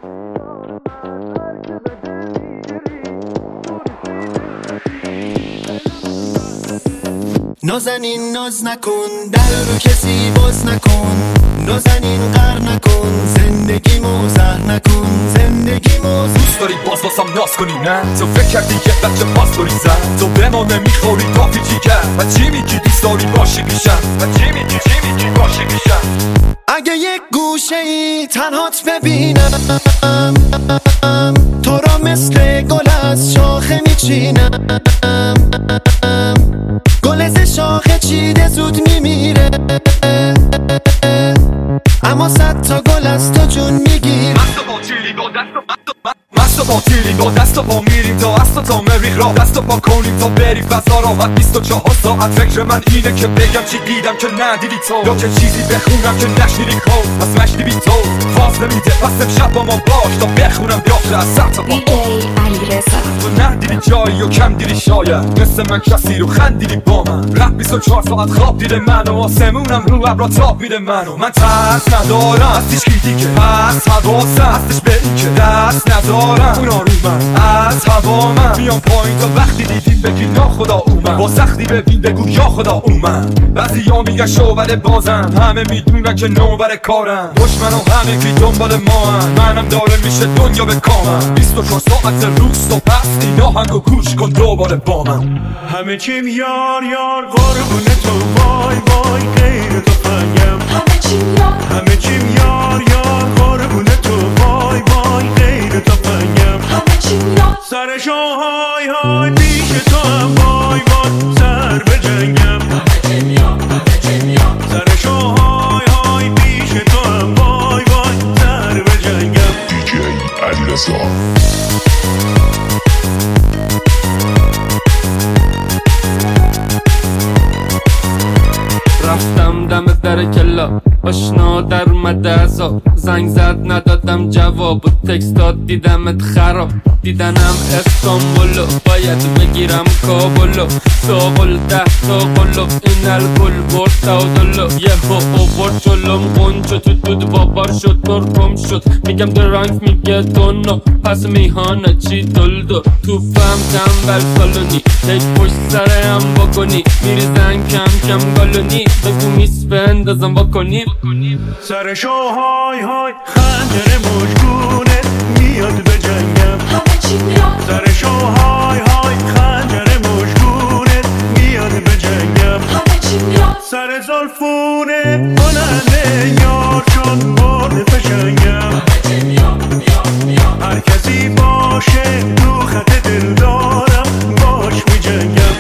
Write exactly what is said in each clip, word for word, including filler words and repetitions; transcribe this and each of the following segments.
نازنین ناز نکن، در رو کسی باز نکن، نازنین غر نکن، زندگی موزه نکن، زندگی موزه. دوست داری باز بازم ناز کنی نه؟ تو فکر کردی یه بچه باز داری زن، تو به ما نمیخوری کافی جیگر. و چی میگی دوست داری باشی پیشم؟ و چی میگی چی میگی باشی پیشم؟ اگه یک گوشه ای تنهات ببینم، تو را مثل گل از شاخه میچینم، گل ز شاخه چیده زود میمیره، اما صد تا گل از تو جون میگیره. مست و با چیلی با دست و مست و با تیری با دست و پا میریم تا است و تا مریخ را دست و پا کنیم تا بری فضا راحت. بیست و چهار ساعت فکر من اینه که بگم چی دیدم که ندیدی تو، یا که چیزی بخونم که نشنیدی کن پس مشتی بی تو فاز نمیده. پس امشب با ما باش تا بخونم بیافته از سر تا پا. تو ندیدی جایی و کم دیدی شاید، مثل من کسی رو خندیدی با من. رفت بیست و چهار ساعت خواب دیده من و آسمونم رو ابرا تاب میده منو. من ترس ندارم از هیچ کی دیگه، پس حواسم هستش به این که دست ندارم اونا رو من از هوا. من میام پایین تا وقتی دیدیم بگی یا خدا اومد، با سختی ببین بگو یا خدا اومد. بعضی ها میگن شوبر بازم، همه میدونن که نوبر کارم. دشمن و همه که دنبال ما هم، منم داره میشه دنیا به کامم. بیست و چهار ساعت روز و پس اینا هنگو گوش کن دوباره با من. همه چیم یار یار قربون تو، وای وای غیر تو فنگم. همه چیم یار همه چیم یار یار قربون تو، وای وای غیر تو فنگم. همه چیم یار سرشو های های پیش تو هم، وای وای سر به جنگم. همه چیم یار همه چیم یار سرشو های های پیش تو هم، وای وای سر به جنگم. دیجی علیرضا. رفتم دم در کلا، آشنا در مدرسا، زنگ زد ندادم جواب و تکست داد دیدمت خراب. دیدنم استانبولو، باید بگیرم کابلو، ساقل ده تا قلو، این الگل برد تاودلو. یه با اوورد جلوم قنچو، تو دود بابار شد ترکم شد. میگم درانک میگه دونو، پس میهانه چی دلدو. تو فهم تنبل کالونی، تک پشت سرم بکنی، میریزن کم کم گالونی، بگو میس بندازم بکنی. سرشو های های خنجر مشگونه، میاد به جنگم. همه چیم یار سرشو های های خنجر مشگونه، میاد به جنگم. همه چیم یار سر زلفونه کننده یار چون برده فشنگم. همه چیم یار یار یار هر کسی باشه تو خط دل دارم، باش می جنگم.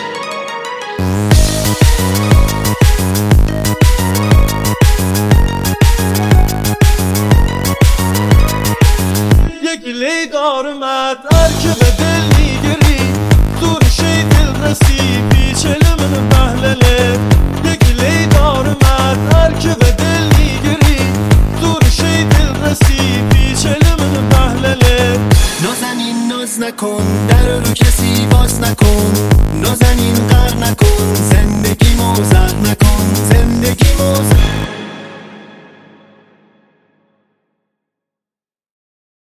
یک لیدار مد هر که به دل میگری، دور شی دل رسی پیچل من محلله. یک لیدار مد هر که به دل میگری، دور شی دل رسی پیچل من محلله. نازنین ناز نکن، در رو کسی باز نکن، نازنین غر نکن، زندگی موزه نکن، زندگی موزه.